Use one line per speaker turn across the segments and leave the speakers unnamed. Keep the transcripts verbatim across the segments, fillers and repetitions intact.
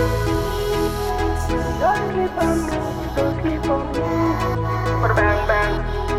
Don't sleep on me, don't sleep on me. Bang bang.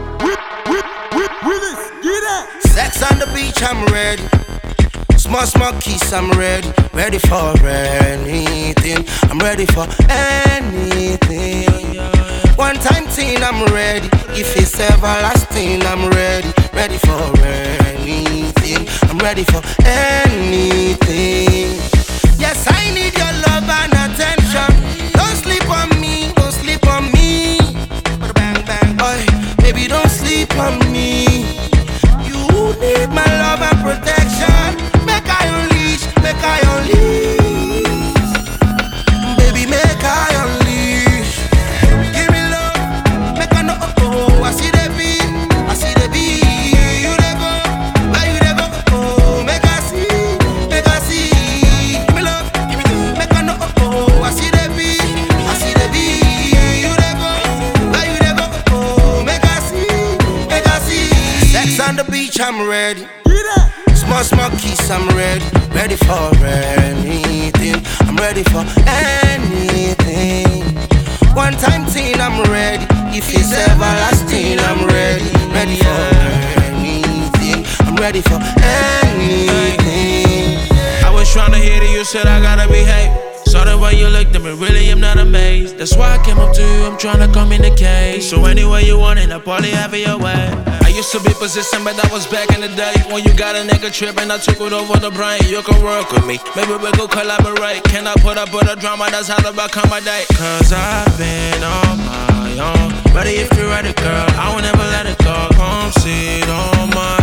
Get it.
Sex on the beach, I'm ready. Small, small kiss, I'm ready. Ready for anything. I'm ready for anything. One time thing, I'm ready. If it's everlasting, I'm ready. Ready for anything. I'm ready for anything. Yes, I need your love and attention. Don't sleep on me, don't sleep on me. Bang, bang, boy. Baby, don't sleep on me. You need my love and protection. Make I unleash, make I unleash. Baby, make I unleash. Give me love, make I know. Oh, I see the beat, I see the beat. You dey go, where you dey go? Oh, make I see, make I see. Give me love, give me love, make I know. Oh, I see the beat, I see the beat. You dey go, where you dey go? Oh, make I see, make I see. Sex on the beach, I'm ready. Small, small kiss, I'm ready. Ready for anything. I'm ready for anything. One time thing, I'm ready. If it's everlasting, I'm ready. Ready for anything. I'm ready for anything.
I was tryna hit it, you said I gotta behave. Saw the way you looked at me, really I'm not amazed. That's why I came up to you, I'm tryna communicate. So anyway you want it, I'll probably have it your way. I used to be persistent, but that was back in the day. When you got a nigga trippin', I took it over the brain. You can work with me, maybe we could collaborate. Can I put up with the drama, that's how to accommodate. Cause I've been on my own. Ready if you're ready, girl, I will never let it go. Come sit on my